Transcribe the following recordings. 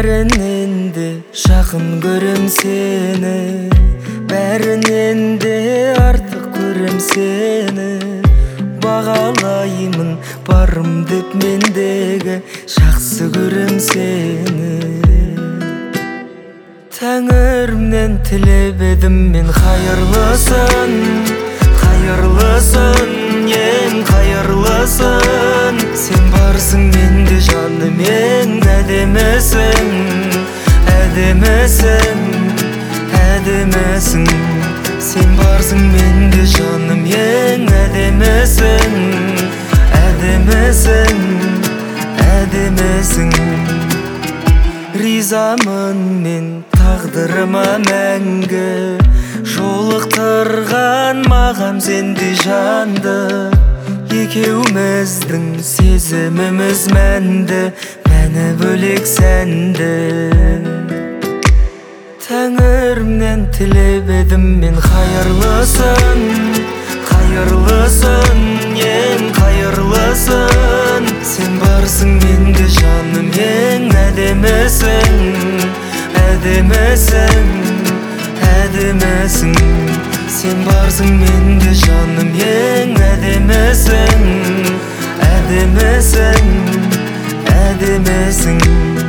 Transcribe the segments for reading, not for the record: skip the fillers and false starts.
бәрінен де жақын көрем сені, бәрінен де артық көрем сені. Бағалаймын барым деп мендегі, жақсы көрем сені. Тәңірімнен тілеп едім мен қайырлысын, қайырлысын, ең қайырлысын. Сен барсың менде жаным, ең әдемісің, әдемісің, әдемісің. Сен барсың менде жаным, ең әдемісің, әдемісің, әдемісің. Ризамын мен тағдырыма мәңгі, жолықтырған маған сендей жанды. Екеуміздің сезіміміз мәнді, мәні бөлек сәнді. Тәңірімнен тілеп едім мен қайырлысын, қайырлысын, ең қайырлысын. Сен барсың менде жаным, ең әдемісің, әдемісің, әдемісің. Сен барсың менде жаным, ең әдемісің, әдемісің, әдемісің.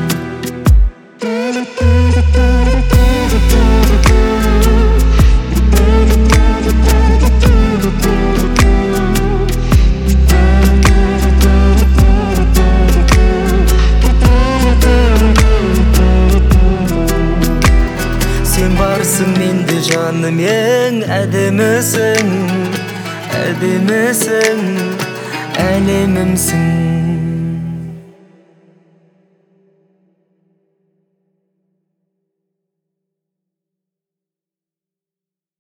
Сен барсың менде жаным, ең әдемісің, әдемісің, әлемімсің.